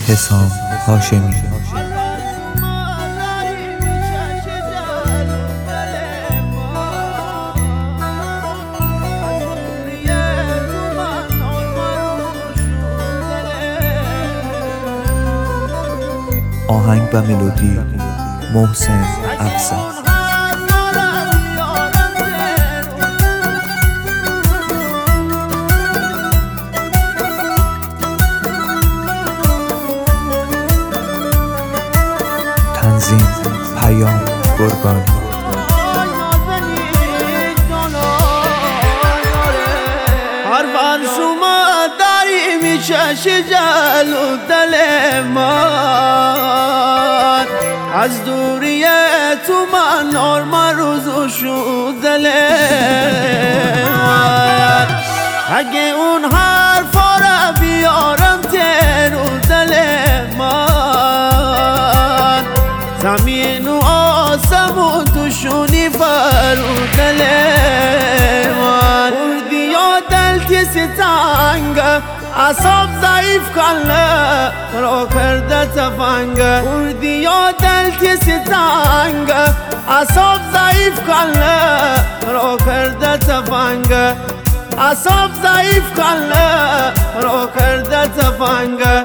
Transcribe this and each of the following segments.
حسام هاشمی. آهنگ و ملودی محسن افزر. تنظیم پیام قربانی. هر بار شما داری میچشی جلو دل من، از دوری تو من نرم روزو شد دل من. اگه اون حرفا را بیارم ترو دل من، زمین و آسمون توشونی فرو دل من. اردی یا دل کسی تنگه، اعصاب ضعیف کنه رو کرده تفنگه. اردی یا دل کسی تنگه، اعصاب ضعیف کنه رو کرده تفنگه. اعصاب ضعیف کنه رو کرده تفنگه.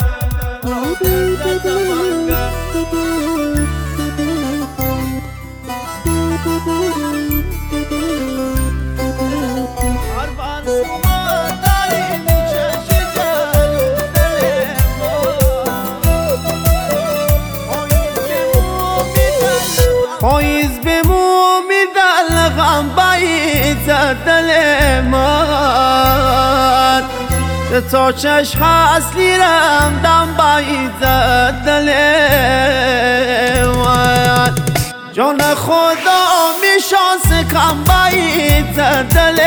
پاییز بمو میدل غم باید دل من، تا چشم اصلی رم دم باید دل من. جان خدا میشانس کم باید دل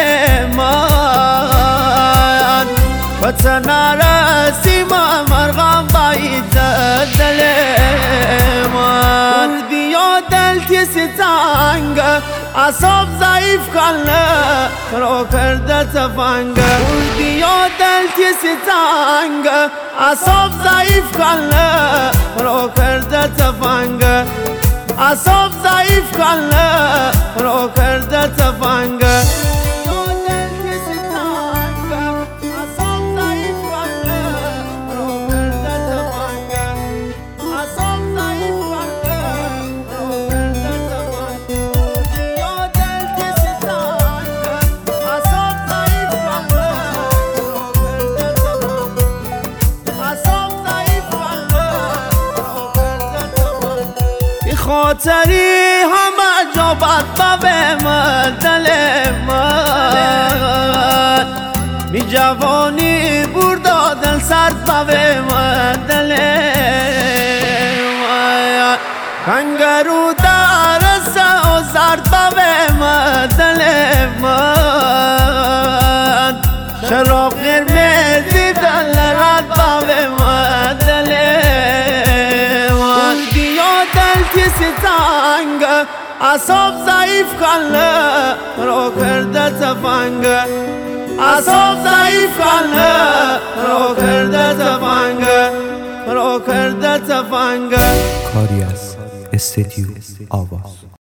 من، و تا نرسی مرغم باید دل من. اردی یا دل کسی تنگه، اعصاب ضعیف کنه رو کرده تفنگه. اردی یا دل کسی تنگه، اعصاب ضعیف کنه رو کرده تفنگه. اعصاب ضعیف کنه رو کرده تفنگه. خاطری همه جا بد به من دل من، می جوانی بردا دل سرد به من دل من. کنگرو درسته و زرد به من دل من، چراغ قرمزی دل رد به من دل من. کسی تنگه، اعصاب ضعیف کنه رو کرده تفنگه. اعصاب ضعیف کنه رو کرده تفنگه. رو کرده تفنگه. کاری از استدیو آواز.